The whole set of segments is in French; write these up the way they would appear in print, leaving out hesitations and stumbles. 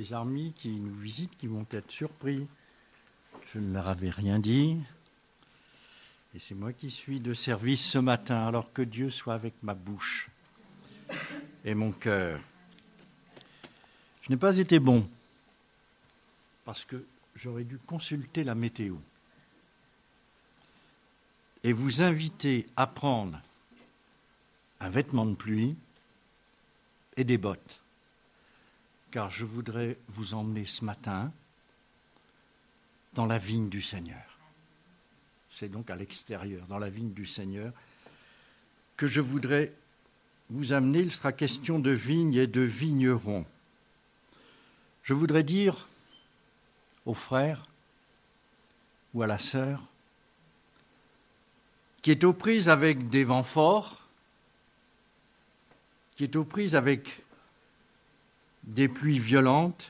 des amis qui nous visitent, qui vont être surpris. Je ne leur avais rien dit. Et c'est moi qui suis de service ce matin, alors que Dieu soit avec ma bouche et mon cœur. Je n'ai pas été bon, parce que j'aurais dû consulter la météo et vous inviter à prendre un vêtement de pluie et des bottes, car je voudrais vous emmener ce matin dans la vigne du Seigneur. C'est donc à l'extérieur, dans la vigne du Seigneur, que je voudrais vous amener. Il sera question de vigne et de vignerons. Je voudrais dire au frère ou à la sœur qui est aux prises avec des vents forts, qui est aux prises avec des pluies violentes,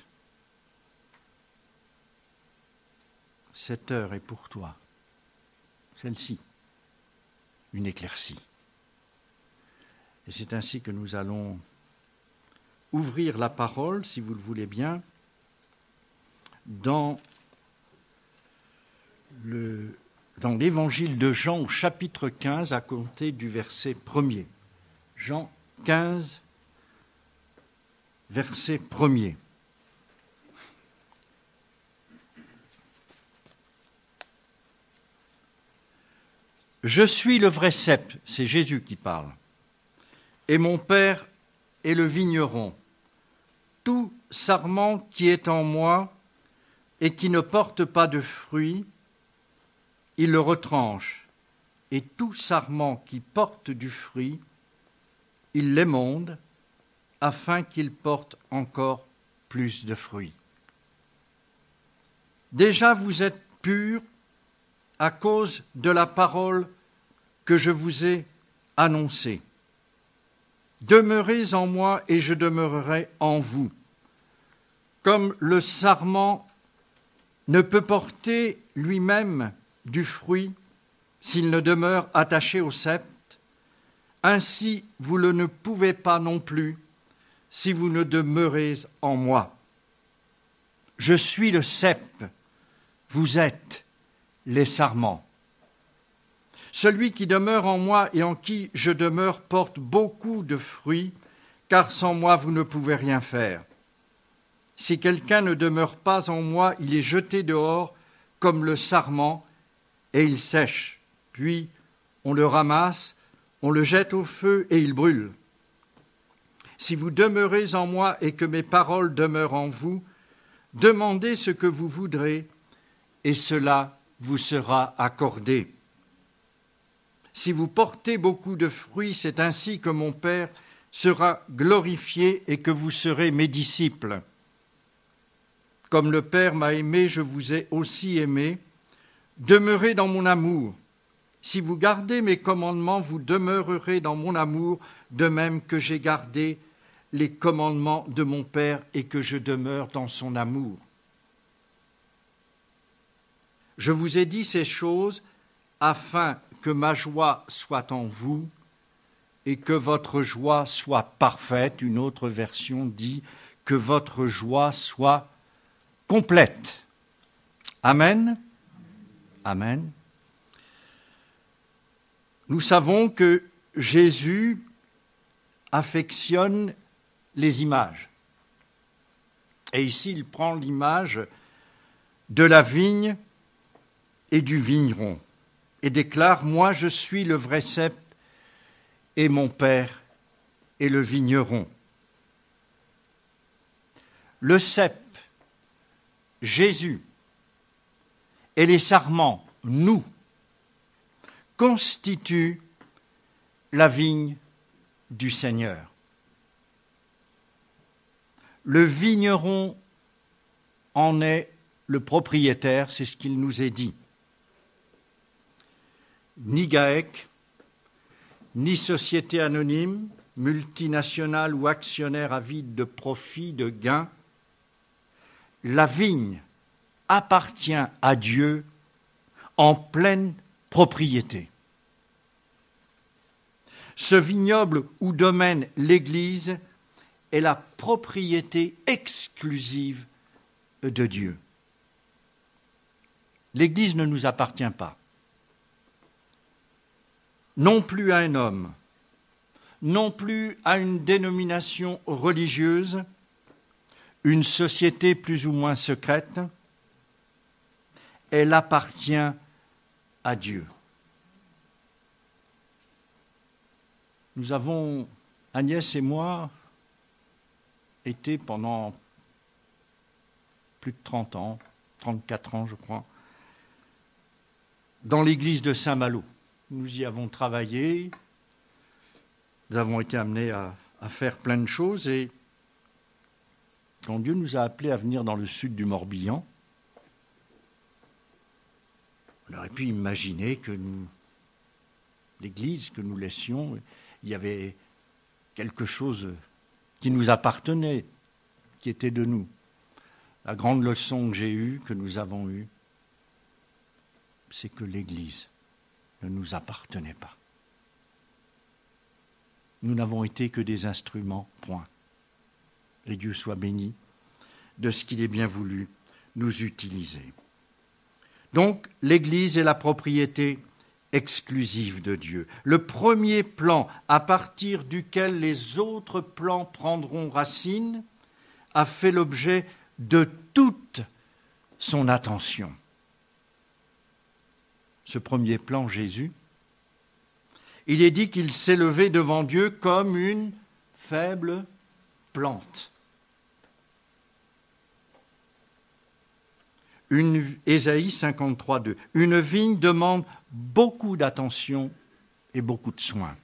cette heure est pour toi, celle-ci, une éclaircie. Et c'est ainsi que nous allons ouvrir la parole, si vous le voulez bien, dans l'évangile de Jean au chapitre 15, à compter du verset 1er. Jean 15, verset 1er. Je suis le vrai cep, c'est Jésus qui parle, et mon Père est le vigneron. Tout sarment qui est en moi et qui ne porte pas de fruits, il le retranche, et tout sarment qui porte du fruit, il l'émonde, afin qu'il porte encore plus de fruits. Déjà vous êtes purs à cause de la parole que je vous ai annoncée. Demeurez en moi et je demeurerai en vous. Comme le sarment ne peut porter lui-même du fruit s'il ne demeure attaché au cep, ainsi vous ne pouvez pas non plus si vous ne demeurez en moi. Je suis le cep, vous êtes les sarments. Celui qui demeure en moi et en qui je demeure porte beaucoup de fruits, car sans moi vous ne pouvez rien faire. Si quelqu'un ne demeure pas en moi, il est jeté dehors comme le sarment et il sèche. Puis on le ramasse, on le jette au feu et il brûle. Si vous demeurez en moi et que mes paroles demeurent en vous, demandez ce que vous voudrez et cela vous sera accordé. Si vous portez beaucoup de fruits, c'est ainsi que mon Père sera glorifié et que vous serez mes disciples. Comme le Père m'a aimé, je vous ai aussi aimé. Demeurez dans mon amour. Si vous gardez mes commandements, vous demeurerez dans mon amour, de même que j'ai gardé les commandements de mon Père et que je demeure dans son amour. Je vous ai dit ces choses afin que ma joie soit en vous et que votre joie soit parfaite. Une autre version dit que votre joie soit complète. Amen. Amen. Nous savons que Jésus affectionne les images. Et ici, il prend l'image de la vigne et du vigneron et déclare « Moi, je suis le vrai cep et mon Père est le vigneron. » Le cep, Jésus, et les sarments, nous, constituent la vigne du Seigneur. Le vigneron en est le propriétaire, c'est ce qu'il nous est dit. Ni GAEC, ni société anonyme, multinationale ou actionnaire avide de profit, de gain, la vigne appartient à Dieu en pleine propriété. Ce vignoble où domine l'Église est la propriété exclusive de Dieu. L'Église ne nous appartient pas. Non plus à un homme, non plus à une dénomination religieuse, une société plus ou moins secrète. Elle appartient à Dieu. Nous avons, Agnès et moi, été pendant plus de 30 ans, 34 ans je crois, dans l'église de Saint-Malo. Nous y avons travaillé, nous avons été amenés à faire plein de choses et quand Dieu nous a appelés à venir dans le sud du Morbihan, on aurait pu imaginer que l'église que nous laissions, il y avait quelque chose qui nous appartenait, qui était de nous. La grande leçon que j'ai eue, que nous avons eue, c'est que l'Église ne nous appartenait pas. Nous n'avons été que des instruments, point. Et Dieu soit béni de ce qu'il ait bien voulu nous utiliser. Donc, l'Église est la propriété exclusive de Dieu. Le premier plan à partir duquel les autres plans prendront racine a fait l'objet de toute son attention. Ce premier plan, Jésus, il est dit qu'il s'est levé devant Dieu comme une faible plante. Ésaïe 53, 2. Une vigne demande beaucoup d'attention et beaucoup de soins.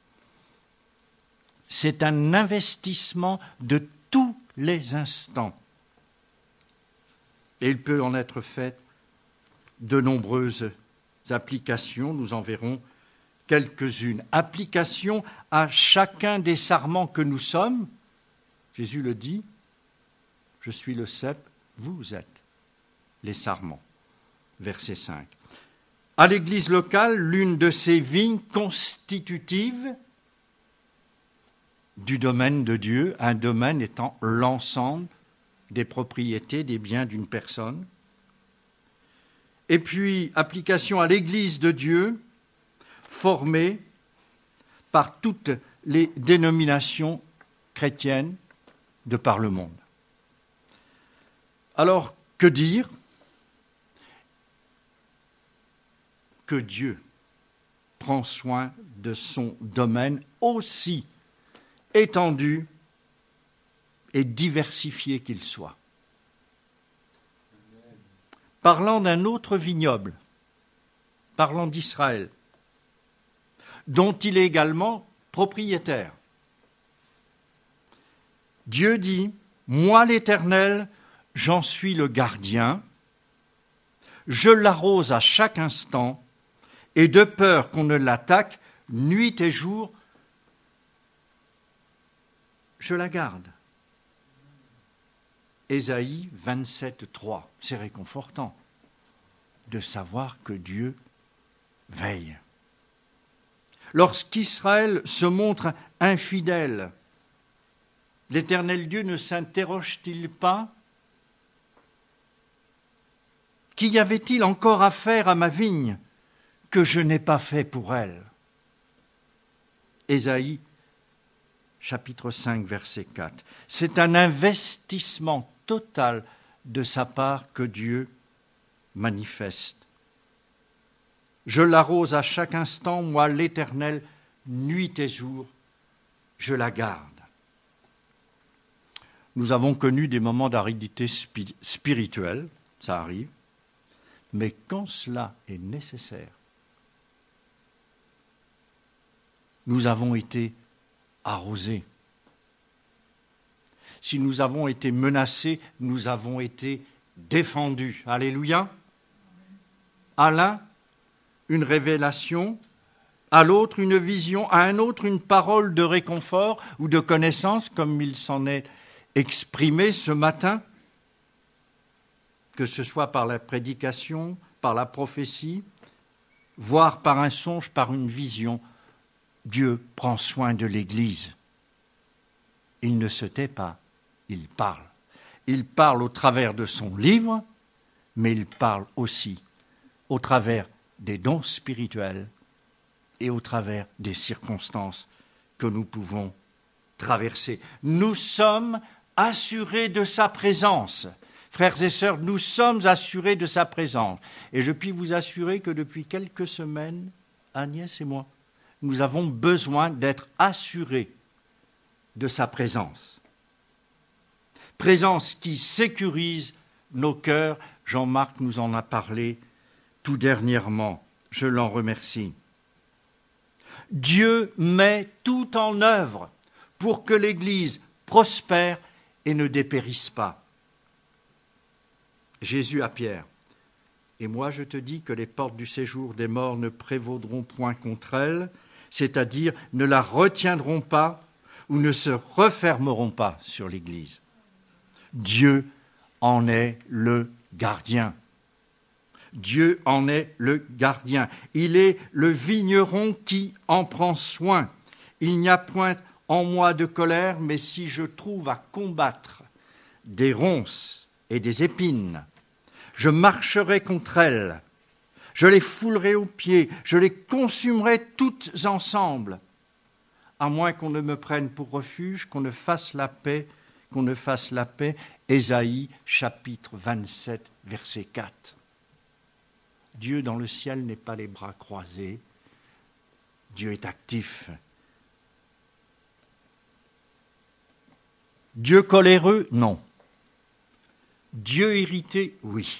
C'est un investissement de tous les instants. Et il peut en être fait de nombreuses applications. Nous en verrons quelques-unes. Application à chacun des sarments que nous sommes. Jésus le dit, je suis le cep, vous êtes les sarments. Verset 5. À l'église locale, l'une de ces vignes constitutives du domaine de Dieu, un domaine étant l'ensemble des propriétés, des biens d'une personne. Et puis, application à l'église de Dieu, formée par toutes les dénominations chrétiennes de par le monde. Alors, que dire ? Que Dieu prend soin de son domaine aussi étendu et diversifié qu'il soit. Parlant d'un autre vignoble, parlant d'Israël, dont il est également propriétaire. Dieu dit, « Moi l'Éternel, j'en suis le gardien, je l'arrose à chaque instant, et de peur qu'on ne l'attaque, nuit et jour, je la garde. » Ésaïe 27, 3. C'est réconfortant de savoir que Dieu veille. Lorsqu'Israël se montre infidèle, l'Éternel Dieu ne s'interroge-t-il pas ? Qu'y avait-il encore à faire à ma vigne que je n'ai pas fait pour elle ? Ésaïe, chapitre 5, verset 4. C'est un investissement total de sa part que Dieu manifeste. Je l'arrose à chaque instant, moi l'Éternel, nuit et jour, je la garde. Nous avons connu des moments d'aridité spirituelle, ça arrive, mais quand cela est nécessaire, nous avons été arrosés. Si nous avons été menacés, nous avons été défendus. Alléluia. À l'un, une révélation, à l'autre, une vision, à un autre, une parole de réconfort ou de connaissance, comme il s'en est exprimé ce matin, que ce soit par la prédication, par la prophétie, voire par un songe, par une vision. Dieu prend soin de l'Église. il ne se tait pas, il parle. Il parle au travers de son livre, mais il parle aussi au travers des dons spirituels et au travers des circonstances que nous pouvons traverser. Nous sommes assurés de sa présence. Frères et sœurs, nous sommes assurés de sa présence. Et je puis vous assurer que depuis quelques semaines, Agnès et moi, nous avons besoin d'être assurés de sa présence. Présence qui sécurise nos cœurs. Jean-Marc nous en a parlé tout dernièrement. Je l'en remercie. Dieu met tout en œuvre pour que l'Église prospère et ne dépérisse pas. Jésus à Pierre. Et moi je te dis que les portes du séjour des morts ne prévaudront point contre elle, c'est-à-dire ne la retiendront pas ou ne se refermeront pas sur l'Église. Dieu en est le gardien. Dieu en est le gardien. Il est le vigneron qui en prend soin. Il n'y a point en moi de colère, mais si je trouve à combattre des ronces et des épines, je marcherai contre elles, je les foulerai aux pieds, je les consumerai toutes ensemble, à moins qu'on ne me prenne pour refuge, qu'on ne fasse la paix. Ésaïe, chapitre 27, verset 4. Dieu dans le ciel n'est pas les bras croisés. Dieu est actif. Dieu coléreux, non. Dieu irrité, oui.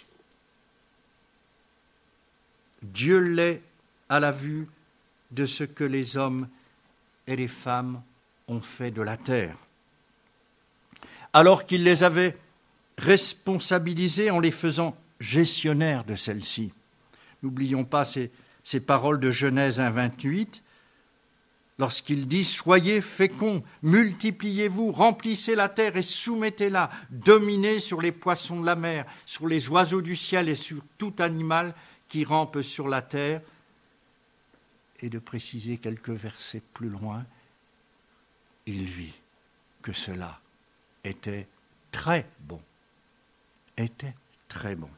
Dieu l'est à la vue de ce que les hommes et les femmes ont fait de la terre. Alors qu'il les avait responsabilisés en les faisant gestionnaires de celle-ci. N'oublions pas ces paroles de Genèse 1,28, lorsqu'il dit « Soyez féconds, multipliez-vous, remplissez la terre et soumettez-la, dominez sur les poissons de la mer, sur les oiseaux du ciel et sur tout animal qui rampe sur la terre. » Et de préciser quelques versets plus loin, il vit que cela était très bon. Était très bon.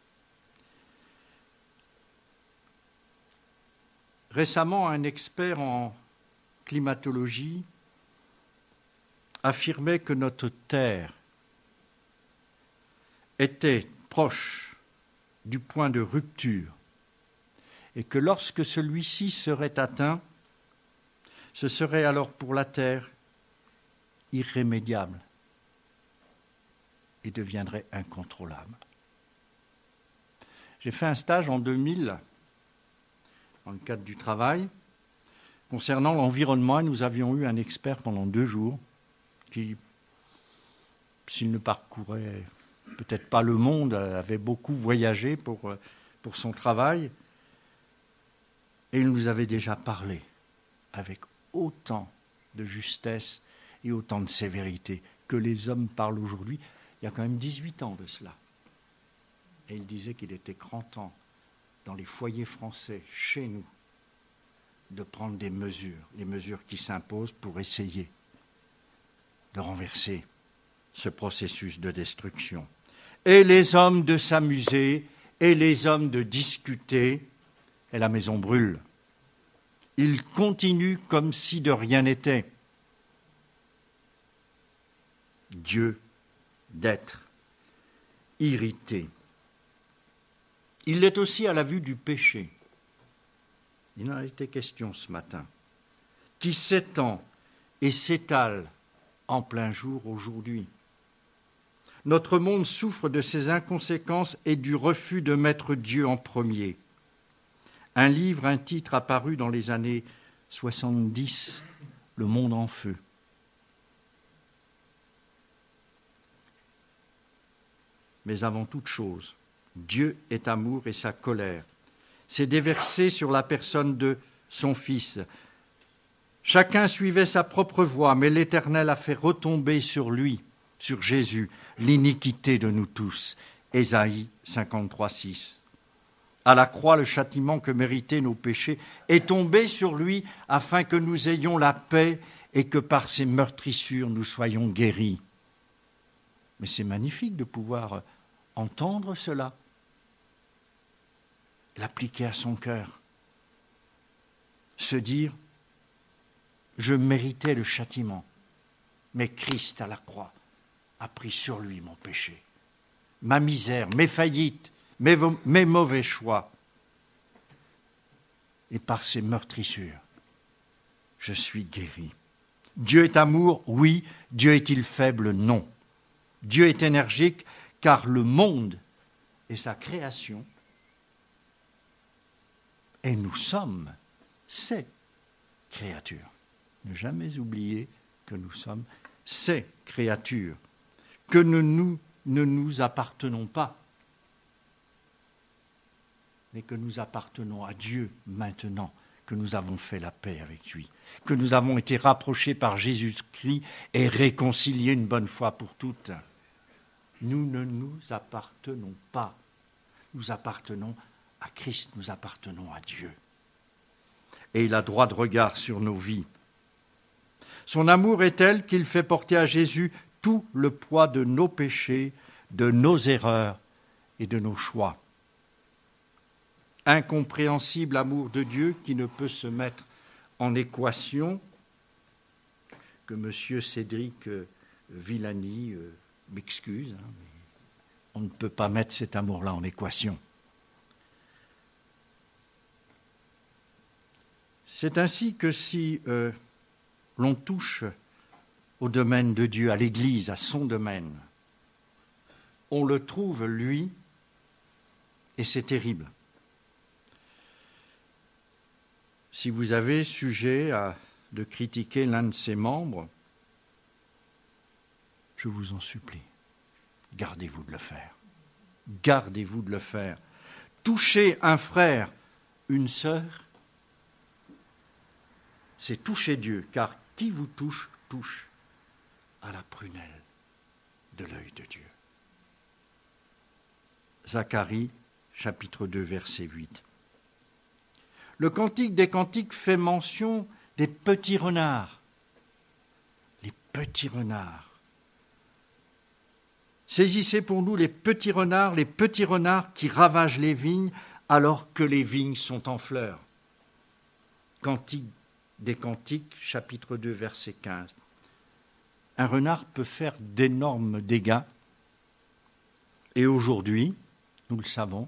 Récemment, un expert en climatologie affirmait que notre Terre était proche du point de rupture et que lorsque celui-ci serait atteint, ce serait alors pour la Terre irrémédiable et deviendrait incontrôlable. J'ai fait un stage en 2000 dans le cadre du travail. Concernant l'environnement, nous avions eu un expert pendant 2 jours qui, s'il ne parcourait peut-être pas le monde, avait beaucoup voyagé pour son travail. Et il nous avait déjà parlé avec autant de justesse et autant de sévérité que les hommes parlent aujourd'hui. Il y a quand même 18 ans de cela. Et il disait qu'il était grand temps, dans les foyers français, chez nous, de prendre des mesures, les mesures qui s'imposent pour essayer de renverser ce processus de destruction. Et les hommes de s'amuser, et les hommes de discuter, et la maison brûle. Ils continuent comme si de rien n'était. Dieu d'être irrité. Il l'est aussi à la vue du péché. Il en a été question ce matin, qui s'étend et s'étale en plein jour aujourd'hui. Notre monde souffre de ses inconséquences et du refus de mettre Dieu en premier. Un titre apparu dans les années 70, Le monde en feu. Mais avant toute chose, Dieu est amour et sa colère s'est déversée sur la personne de son Fils. Chacun suivait sa propre voie, mais l'Éternel a fait retomber sur lui, sur Jésus, l'iniquité de nous tous. Ésaïe 53,6. À la croix, le châtiment que méritaient nos péchés est tombé sur lui afin que nous ayons la paix et que par ses meurtrissures nous soyons guéris. Mais c'est magnifique de pouvoir entendre cela, l'appliquer à son cœur, se dire « Je méritais le châtiment, mais Christ à la croix a pris sur lui mon péché, ma misère, mes faillites, mes mauvais choix. Et par ses meurtrissures, je suis guéri. » Dieu est amour, oui. Dieu est-il faible? Non. Dieu est énergique, car le monde est sa création, et nous sommes ses créatures. Ne jamais oublier que nous sommes ses créatures, que ne nous appartenons pas, mais que nous appartenons à Dieu maintenant, que nous avons fait la paix avec lui, que nous avons été rapprochés par Jésus-Christ et réconciliés une bonne fois pour toutes. Nous ne nous appartenons pas. Nous appartenons à Christ, nous appartenons à Dieu. Et il a droit de regard sur nos vies. Son amour est tel qu'il fait porter à Jésus tout le poids de nos péchés, de nos erreurs et de nos choix. Incompréhensible amour de Dieu qui ne peut se mettre en équation, que M. Cédric Villani m'excuse, mais on ne peut pas mettre cet amour-là en équation. C'est ainsi que si l'on touche au domaine de Dieu, à l'Église, à son domaine, on le trouve, lui, et c'est terrible. Si vous avez sujet de critiquer l'un de ses membres, je vous en supplie, gardez-vous de le faire. Gardez-vous de le faire. Toucher un frère, une sœur, c'est toucher Dieu, car qui vous touche, touche à la prunelle de l'œil de Dieu. Zacharie, chapitre 2, verset 8. Le Cantique des Cantiques fait mention des petits renards. Les petits renards. Saisissez pour nous les petits renards qui ravagent les vignes alors que les vignes sont en fleurs. Cantique des Cantiques, chapitre 2, verset 15. Un renard peut faire d'énormes dégâts. Et aujourd'hui, nous le savons,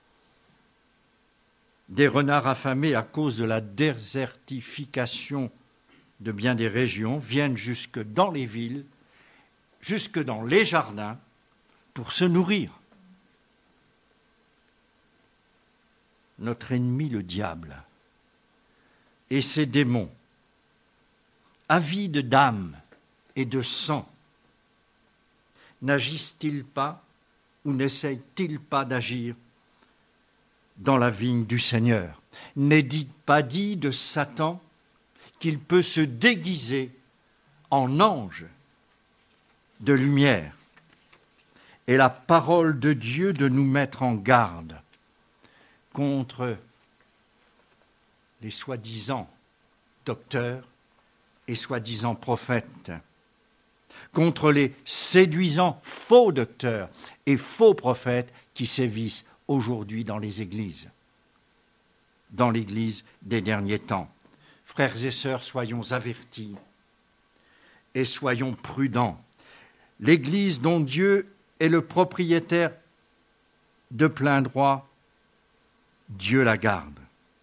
des renards affamés à cause de la désertification de bien des régions viennent jusque dans les villes, jusque dans les jardins, pour se nourrir. Notre ennemi, le diable, et ses démons, avides d'âme et de sang, n'agissent-ils pas ou n'essayent-ils pas d'agir dans la vigne du Seigneur? N'est-il pas dit de Satan qu'il peut se déguiser en ange de lumière? Et la parole de Dieu de nous mettre en garde contre les soi-disant docteurs et soi-disant prophètes, contre les séduisants faux docteurs et faux prophètes qui sévissent aujourd'hui dans les églises, dans l'Église des derniers temps. Frères et sœurs, soyons avertis et soyons prudents. L'Église dont Dieu est le propriétaire de plein droit, Dieu la garde.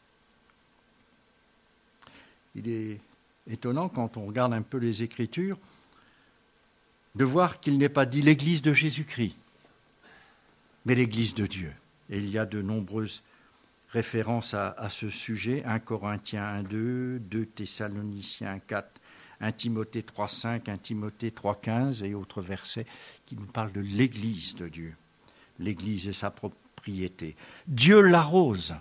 Il est étonnant, quand on regarde un peu les Écritures, de voir qu'il n'est pas dit l'Église de Jésus-Christ, mais l'Église de Dieu. Et il y a de nombreuses références à ce sujet, 1 Corinthiens 1,2, 2 Thessaloniciens 4, 1 Timothée 3,5, 1 Timothée 3,15 et autres versets qui nous parlent de l'Église de Dieu. L'Église et sa propriété. Dieu l'arrose.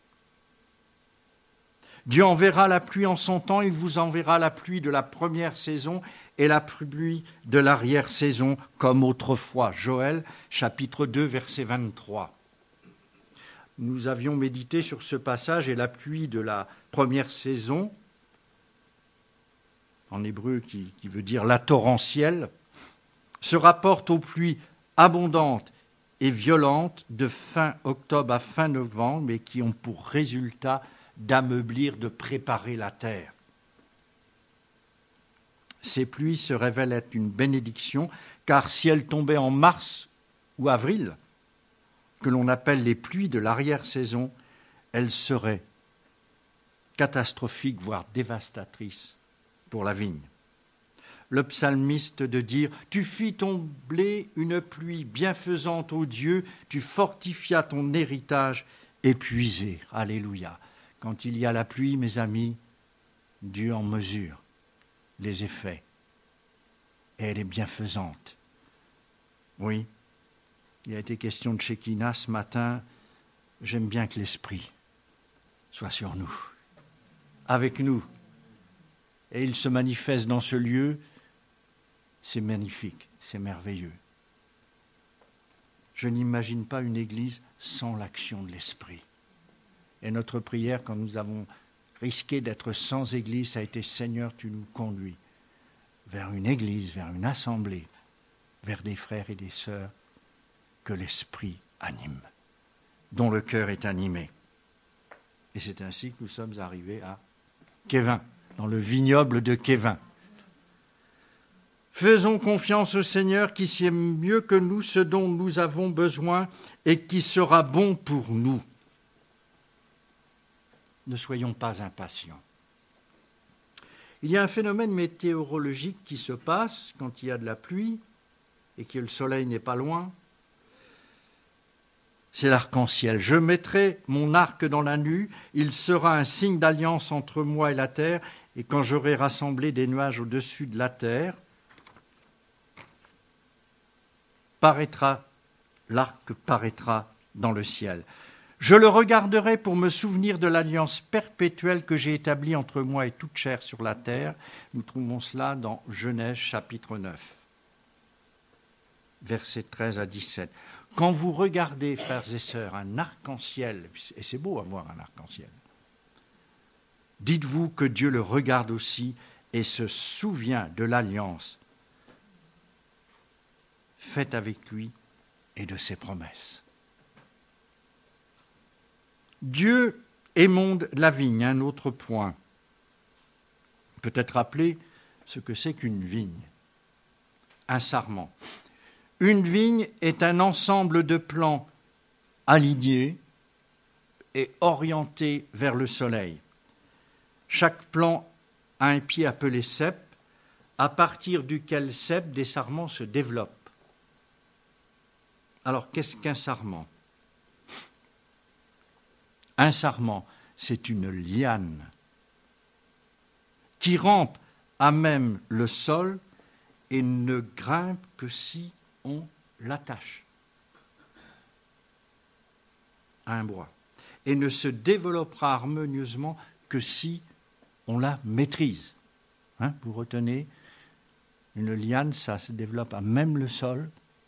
Dieu enverra la pluie en son temps, il vous enverra la pluie de la première saison et la pluie de l'arrière-saison, comme autrefois. Joël, chapitre 2, verset 23. Nous avions médité sur ce passage et la pluie de la première saison en hébreu qui veut dire la torrentielle, se rapporte aux pluies abondantes et violentes de fin octobre à fin novembre, mais qui ont pour résultat d'ameublir, de préparer la terre. Ces pluies se révèlent être une bénédiction, car si elles tombaient en mars ou avril, que l'on appelle les pluies de l'arrière-saison, elles seraient catastrophiques, voire dévastatrices pour la vigne. Le psalmiste de dire « Tu fis tomber une pluie bienfaisante ô Dieu, tu fortifias ton héritage épuisé. » Alléluia. Quand il y a la pluie, mes amis, Dieu en mesure les effets. Et elle est bienfaisante. Oui, il a été question de Shekinah ce matin. J'aime bien que l'Esprit soit sur nous, avec nous. Et il se manifeste dans ce lieu. C'est magnifique, c'est merveilleux. Je n'imagine pas une église sans l'action de l'Esprit. Et notre prière, quand nous avons risqué d'être sans église, ça a été « Seigneur, tu nous conduis vers une église, vers une assemblée, vers des frères et des sœurs que l'Esprit anime, dont le cœur est animé. » Et c'est ainsi que nous sommes arrivés à Kévin, dans le vignoble de Kévin. Faisons confiance au Seigneur qui sait mieux que nous ce dont nous avons besoin et qui sera bon pour nous. Ne soyons pas impatients. Il y a un phénomène météorologique qui se passe quand il y a de la pluie et que le soleil n'est pas loin. C'est l'arc-en-ciel. Je mettrai mon arc dans la nue, il sera un signe d'alliance entre moi et la terre, et quand j'aurai rassemblé des nuages au-dessus de la terre, l'arc paraîtra dans le ciel. Je le regarderai pour me souvenir de l'alliance perpétuelle que j'ai établie entre moi et toute chair sur la terre. Nous trouvons cela dans Genèse chapitre 9, versets 13 à 17. Quand vous regardez, frères et sœurs, un arc-en-ciel, et c'est beau avoir un arc-en-ciel, dites-vous que Dieu le regarde aussi et se souvient de l'alliance faite avec lui et de ses promesses. Dieu émonde la vigne, un autre point. Peut-être rappeler ce que c'est qu'une vigne, un sarment. Une vigne est un ensemble de plants alignés et orientés vers le soleil. Chaque plant a un pied appelé cep, à partir duquel cep des sarments se développent. Alors, qu'est-ce qu'un sarment ? Un sarment, c'est une liane qui rampe à même le sol et ne grimpe que si on l'attache à un bois, et ne se développera harmonieusement que si on la maîtrise. Vous retenez, une liane, ça se développe à même le sol,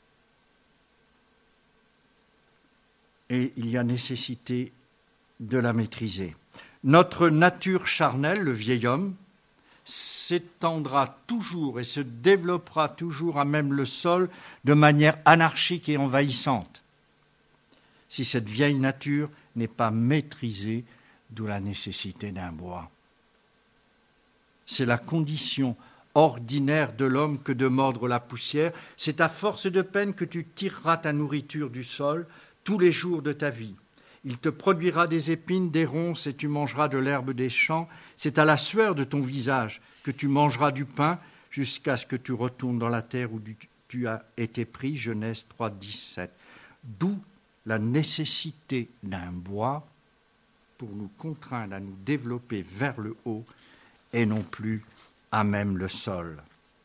et il y a nécessité de la maîtriser. Notre nature charnelle, le vieil homme, s'étendra toujours et se développera toujours à même le sol de manière anarchique et envahissante. Si cette vieille nature n'est pas maîtrisée, d'où la nécessité d'un bois. C'est la condition ordinaire de l'homme que de mordre la poussière. C'est à force de peine que tu tireras ta nourriture du sol tous les jours de ta vie. Il te produira des épines, des ronces, et tu mangeras de l'herbe des champs. C'est à la sueur de ton visage que tu mangeras du pain, jusqu'à ce que tu retournes dans la terre où tu as été pris. Genèse 3, 17. D'où la nécessité d'un bois pour nous contraindre à nous développer vers le haut et non plus à même le sol.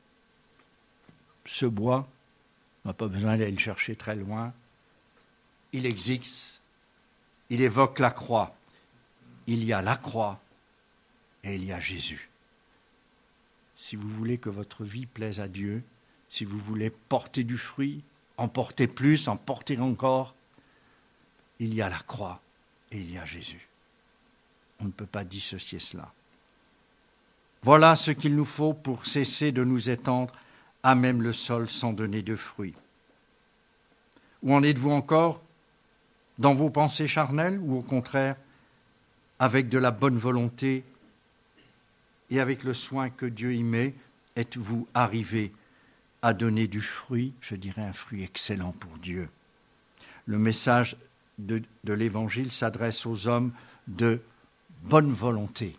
Ce bois, on n'a pas besoin d'aller le chercher très loin. Il existe. Il évoque la croix. Il y a la croix et il y a Jésus. Si vous voulez que votre vie plaise à Dieu, si vous voulez porter du fruit, en porter plus, en porter encore, il y a la croix et il y a Jésus. On ne peut pas dissocier cela. Voilà ce qu'il nous faut pour cesser de nous étendre à même le sol sans donner de fruits. Où en êtes-vous encore dans vos pensées charnelles ou au contraire, avec de la bonne volonté et avec le soin que Dieu y met, êtes-vous arrivé à donner du fruit, je dirais un fruit excellent pour Dieu. Le message de l'Évangile s'adresse aux hommes de bonne volonté.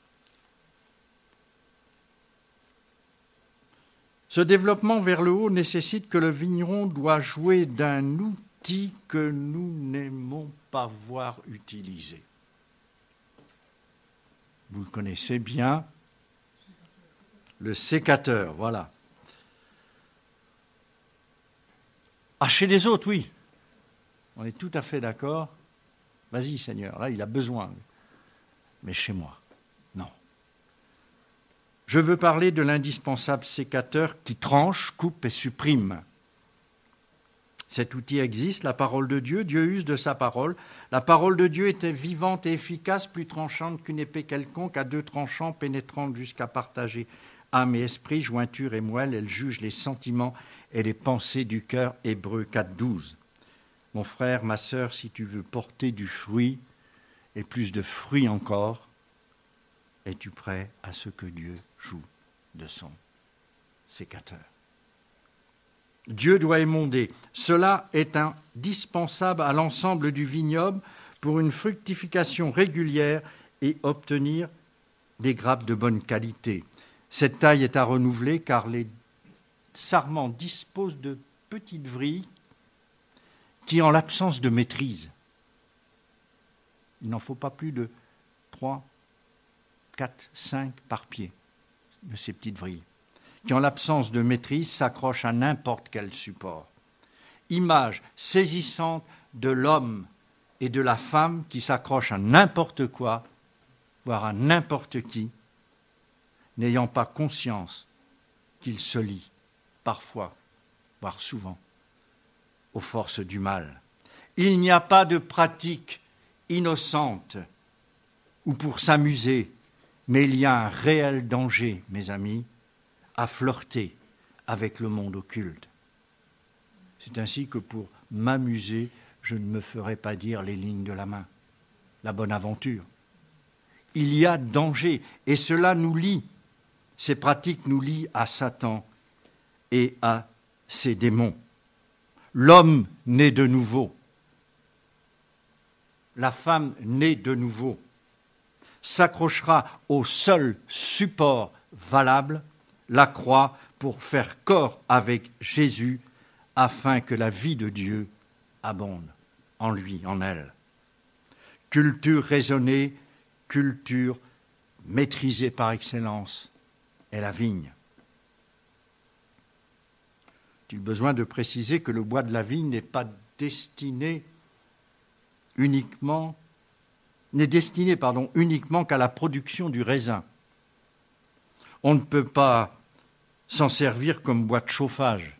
Ce développement vers le haut nécessite que le vigneron doit jouer d'un outil que nous n'aimons pas voir utilisé. Vous le connaissez bien, le sécateur, voilà. Ah, chez les autres, oui. On est tout à fait d'accord. Vas-y, Seigneur, là, il a besoin. Mais chez moi, non. Je veux parler de l'indispensable sécateur qui tranche, coupe et supprime. Cet outil existe, la parole de Dieu. Dieu use de sa parole. La parole de Dieu était vivante et efficace, plus tranchante qu'une épée quelconque, à deux tranchants, pénétrante jusqu'à partager âme et esprit, jointure et moelle. Elle juge les sentiments et les pensées du cœur. Hébreux 4,12. Mon frère, ma sœur, si tu veux porter du fruit, et plus de fruits encore, es-tu prêt à ce que Dieu joue de son sécateur? Dieu doit émonder. Cela est indispensable à l'ensemble du vignoble pour une fructification régulière et obtenir des grappes de bonne qualité. Cette taille est à renouveler car les sarments disposent de petites vrilles qui, en l'absence de maîtrise, il n'en faut pas plus de 3, 4, 5 par pied de ces petites vrilles, qui, en l'absence de maîtrise, s'accrochent à n'importe quel support. Image saisissante de l'homme et de la femme qui s'accrochent à n'importe quoi, voire à n'importe qui, n'ayant pas conscience qu'ils se lient, parfois, voire souvent, aux forces du mal. Il n'y a pas de pratique innocente ou pour s'amuser, mais il y a un réel danger, mes amis, à flirter avec le monde occulte. C'est ainsi que pour m'amuser, je ne me ferai pas dire les lignes de la main, la bonne aventure. Il y a danger, et cela nous lie, ces pratiques nous lient à Satan et à ses démons. L'homme naît de nouveau, la femme née de nouveau, s'accrochera au seul support valable, la croix, pour faire corps avec Jésus, afin que la vie de Dieu abonde en lui, en elle. Culture raisonnée, culture maîtrisée par excellence est la vigne. Est-il besoin de préciser que le bois de la vigne n'est destiné uniquement qu'à la production du raisin. On ne peut pas s'en servir comme bois de chauffage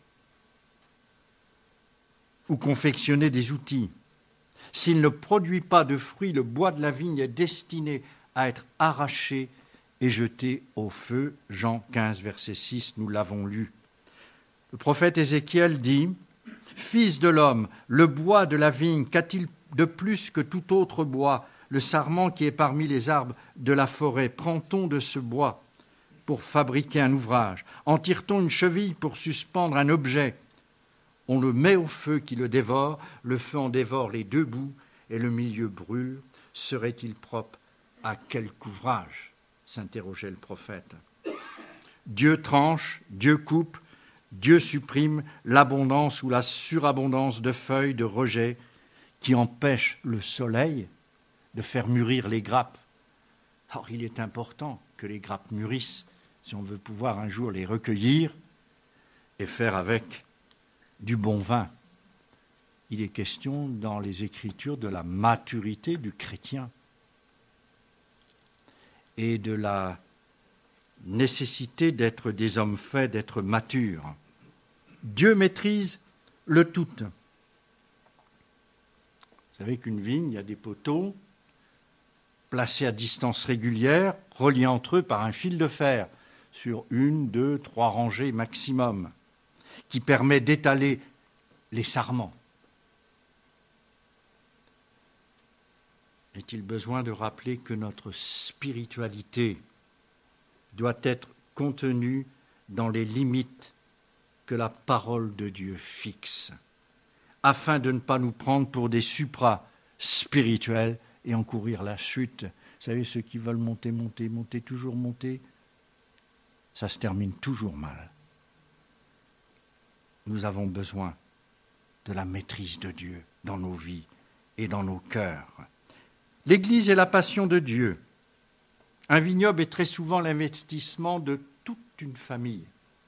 ou confectionner des outils. S'il ne produit pas de fruits, le bois de la vigne est destiné à être arraché et jeté au feu. Jean 15, verset 6, nous l'avons lu. Le prophète Ézéchiel dit « Fils de l'homme, le bois de la vigne, qu'a-t-il de plus que tout autre bois ? Le sarment qui est parmi les arbres de la forêt, prend-on de ce bois pour fabriquer un ouvrage? En tire-t-on une cheville pour suspendre un objet? On le met au feu qui le dévore, le feu en dévore les deux bouts et le milieu brûle. Serait-il propre à quelque ouvrage ?» s'interrogeait le prophète. Dieu tranche, Dieu coupe, Dieu supprime l'abondance ou la surabondance de feuilles, de rejets qui empêchent le soleil de faire mûrir les grappes. Or, il est important que les grappes mûrissent si on veut pouvoir un jour les recueillir et faire avec du bon vin. Il est question dans les Écritures de la maturité du chrétien et de la nécessité d'être des hommes faits, d'être matures. Dieu maîtrise le tout. Vous savez qu'une vigne, il y a des poteaux, placés à distance régulière, reliés entre eux par un fil de fer, sur 1, 2, 3 rangées maximum, qui permet d'étaler les sarments. Est-il besoin de rappeler que notre spiritualité doit être contenue dans les limites que la parole de Dieu fixe, afin de ne pas nous prendre pour des supra-spirituels et encourir la chute. Vous savez, ceux qui veulent monter, toujours monter, ça se termine toujours mal. Nous avons besoin de la maîtrise de Dieu dans nos vies et dans nos cœurs. L'Église est la passion de Dieu. Un vignoble est très souvent l'investissement de toute une famille.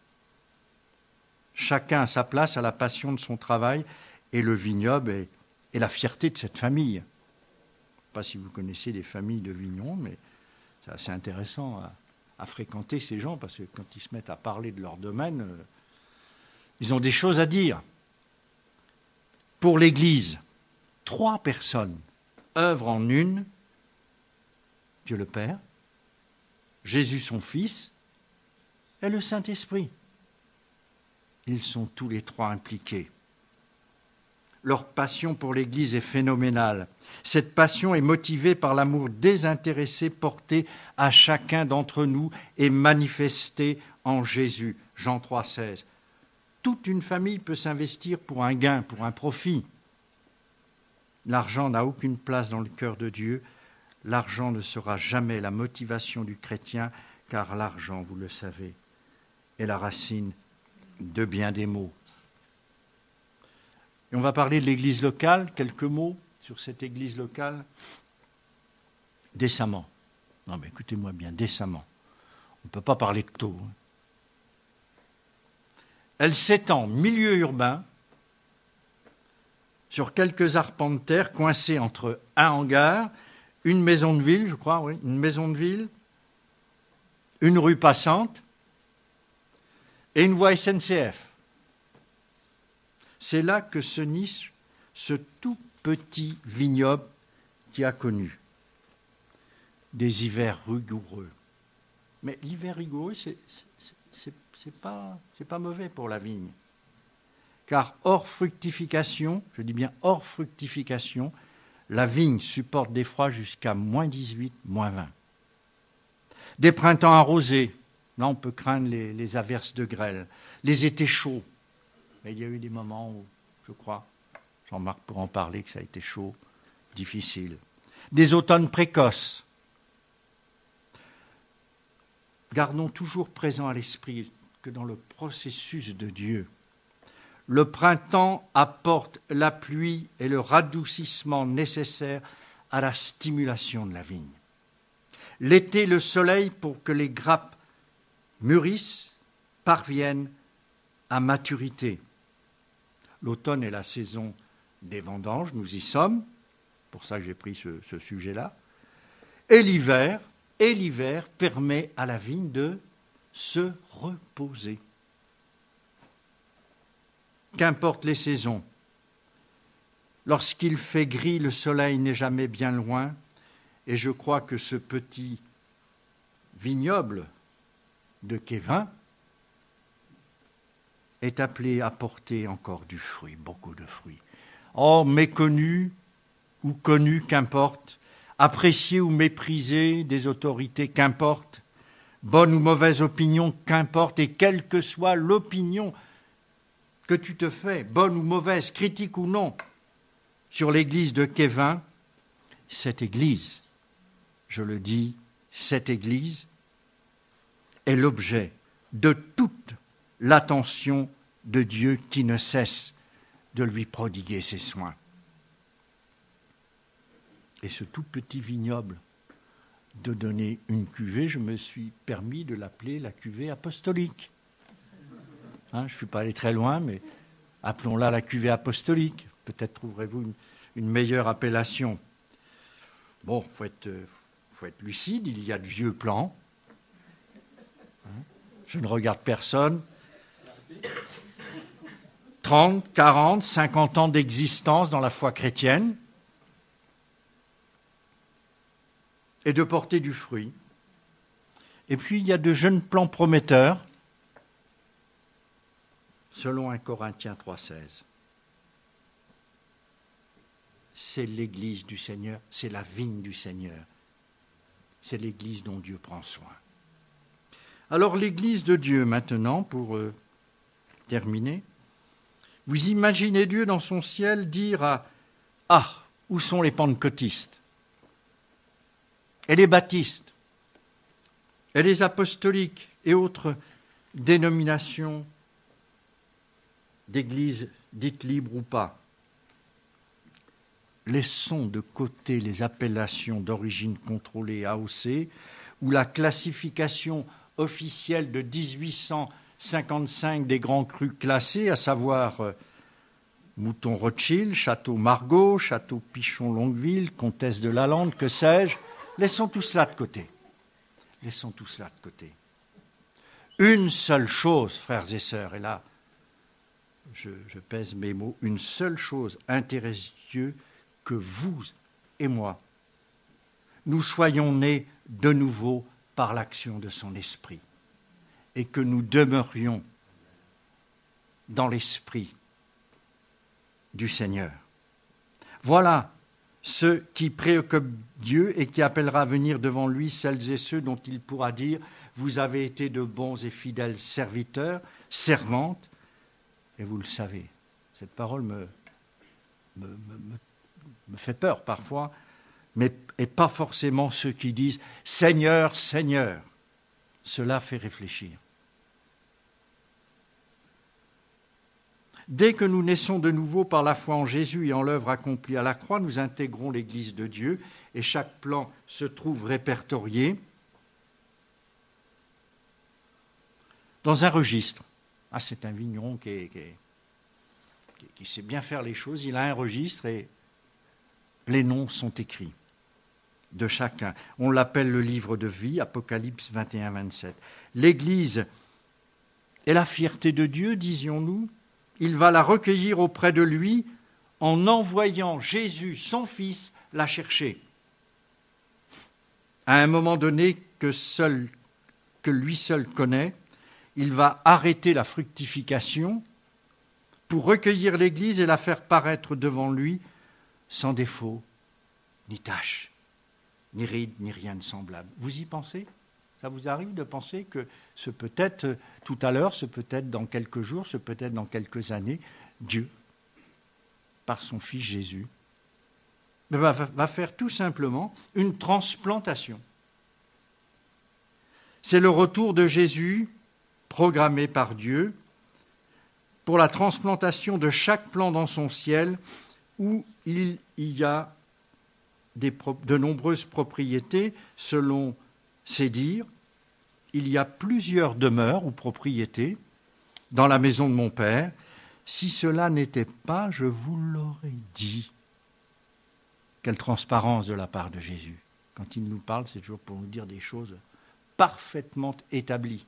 Chacun a sa place à la passion de son travail et le vignoble est la fierté de cette famille. Je ne sais pas si vous connaissez des familles de vignerons, mais c'est assez intéressant à fréquenter ces gens parce que quand ils se mettent à parler de leur domaine, ils ont des choses à dire. Pour l'Église, 3 personnes œuvrent en une, Dieu le Père, Jésus son Fils et le Saint-Esprit. Ils sont tous les 3 impliqués. Leur passion pour l'Église est phénoménale. Cette passion est motivée par l'amour désintéressé porté à chacun d'entre nous et manifesté en Jésus. Jean 3,16. Toute une famille peut s'investir pour un gain, pour un profit. L'argent n'a aucune place dans le cœur de Dieu. L'argent ne sera jamais la motivation du chrétien, car l'argent, vous le savez, est la racine de bien des maux. Et on va parler de l'église locale, quelques mots sur cette église locale. Décemment. Non mais écoutez-moi bien, décemment. On ne peut pas parler de taux. Elle s'étend milieu urbain, sur quelques arpents de terre coincés entre un hangar, une maison de ville, je crois, oui, une maison de ville, une rue passante et une voie SNCF. C'est là que se niche ce tout petit vignoble qui a connu des hivers rigoureux. Mais l'hiver rigoureux, c'est pas mauvais pour la vigne. Car hors fructification, je dis bien hors fructification, la vigne supporte des froids jusqu'à -18, -20. Des printemps arrosés, là on peut craindre les averses de grêle. Les étés chauds, mais il y a eu des moments où, je crois, Jean-Marc pourra en parler, que ça a été chaud, difficile. Des automnes précoces. Gardons toujours présent à l'esprit que dans le processus de Dieu, le printemps apporte la pluie et le radoucissement nécessaires à la stimulation de la vigne. L'été, le soleil pour que les grappes mûrissent, parviennent à maturité. L'automne est la saison des vendanges, nous y sommes, c'est pour ça que j'ai pris ce sujet-là. Et l'hiver permet à la vigne de se reposer. Qu'importe les saisons, lorsqu'il fait gris, le soleil n'est jamais bien loin, et je crois que ce petit vignoble de Kévin est appelé à porter encore du fruit, beaucoup de fruits. Or, méconnu ou connu, qu'importe, apprécié ou méprisé des autorités, qu'importe, bonne ou mauvaise opinion, qu'importe, et quelle que soit l'opinion que tu te fais, bonne ou mauvaise, critique ou non, sur l'église de Kévin, cette église, je le dis, cette église est l'objet de toute l'attention de Dieu qui ne cesse de lui prodiguer ses soins. Et ce tout petit vignoble de donner une cuvée, je me suis permis de l'appeler la cuvée apostolique. Je ne suis pas allé très loin, mais appelons-la la cuvée apostolique. Peut-être trouverez-vous une meilleure appellation. Bon, faut être lucide, il y a de vieux plans. Je ne regarde personne. 30, 40, 50 ans d'existence dans la foi chrétienne. et de porter du fruit. Et puis il y a de jeunes plants prometteurs, selon 1 Corinthiens 3,16. C'est l'Église du Seigneur, c'est la vigne du Seigneur. C'est l'Église dont Dieu prend soin. Alors l'Église de Dieu maintenant, pour terminer, vous imaginez Dieu dans son ciel dire à « Ah, où sont les pentecôtistes et les baptistes et les apostoliques et autres dénominations d'églises dites libres ou pas. Laissons de côté les appellations d'origine contrôlée AOC ou la classification officielle de 1855 des grands crus classés, à savoir Mouton Rothschild, Château Margaux, Château Pichon-Longueville, Comtesse de Lalande, que sais-je. Laissons tout cela de côté. Laissons tout cela de côté. Une seule chose, frères et sœurs, et là, je pèse mes mots, une seule chose intéresse Dieu, que vous et moi, nous soyons nés de nouveau par l'action de son esprit et que nous demeurions dans l'esprit du Seigneur. Voilà ce qui préoccupe Dieu et qui appellera à venir devant lui celles et ceux dont il pourra dire « Vous avez été de bons et fidèles serviteurs, servantes », et vous le savez. Cette parole me fait peur parfois, mais et pas forcément ceux qui disent « Seigneur, Seigneur ». Cela fait réfléchir. Dès que nous naissons de nouveau par la foi en Jésus et en l'œuvre accomplie à la croix, nous intégrons l'Église de Dieu et chaque plan se trouve répertorié dans un registre. Ah, c'est un vigneron qui sait bien faire les choses. Il a un registre et les noms sont écrits de chacun. On l'appelle le livre de vie, Apocalypse 21-27. L'Église est la fierté de Dieu, disions-nous. Il va la recueillir auprès de lui en envoyant Jésus, son Fils, la chercher. À un moment donné que lui seul connaît, il va arrêter la fructification pour recueillir l'Église et la faire paraître devant lui sans défaut, ni tache, ni ride, ni rien de semblable. Vous y pensez ? Ça vous arrive de penser que ce peut-être tout à l'heure, ce peut-être dans quelques jours, ce peut-être dans quelques années, Dieu, par son Fils Jésus, va faire tout simplement une transplantation. C'est le retour de Jésus programmé par Dieu pour la transplantation de chaque plan dans son ciel où il y a de nombreuses propriétés selon ses dires. Il y a plusieurs demeures ou propriétés dans la maison de mon Père. Si cela n'était pas, je vous l'aurais dit. Quelle transparence de la part de Jésus. Quand il nous parle, c'est toujours pour nous dire des choses parfaitement établies.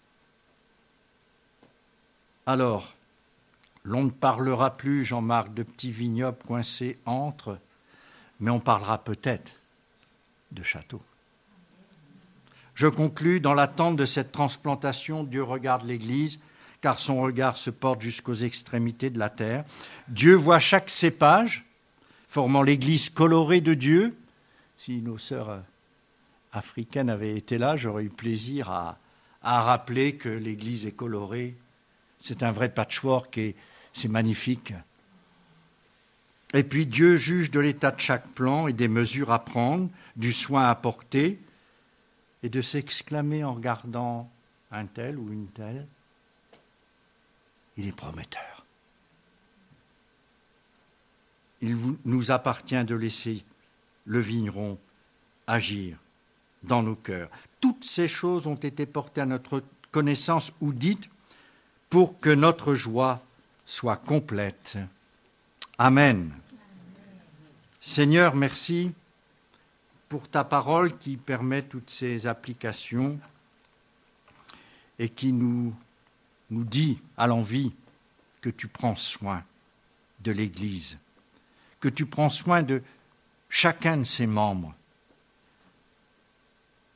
Alors, l'on ne parlera plus, Jean-Marc, de petits vignobles coincés entre, mais on parlera peut-être de châteaux. Je conclus, dans l'attente de cette transplantation, Dieu regarde l'Église, car son regard se porte jusqu'aux extrémités de la terre. Dieu voit chaque cépage, formant l'Église colorée de Dieu. Si nos sœurs africaines avaient été là, j'aurais eu plaisir à rappeler que l'Église est colorée. C'est un vrai patchwork et c'est magnifique. Et puis Dieu juge de l'état de chaque plan et des mesures à prendre, du soin à porter, et de s'exclamer en regardant un tel ou une telle, il est prometteur. Il nous appartient de laisser le vigneron agir dans nos cœurs. Toutes ces choses ont été portées à notre connaissance ou dites pour que notre joie soit complète. Amen. Seigneur, merci pour ta parole qui permet toutes ces applications et qui nous dit à l'envi que tu prends soin de l'Église, que tu prends soin de chacun de ses membres,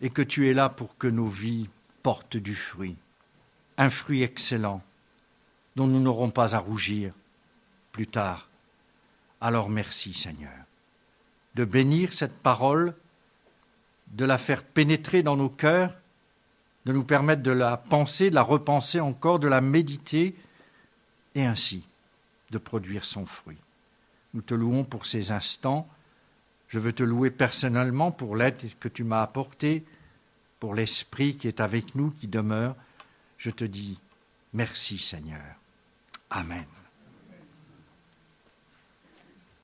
et que tu es là pour que nos vies portent du fruit, un fruit excellent dont nous n'aurons pas à rougir plus tard. Alors merci Seigneur de bénir cette parole, de la faire pénétrer dans nos cœurs, de nous permettre de la penser, de la repenser encore, de la méditer et ainsi de produire son fruit. Nous te louons pour ces instants. Je veux te louer personnellement pour l'aide que tu m'as apportée, pour l'Esprit qui est avec nous, qui demeure. Je te dis merci Seigneur. Amen.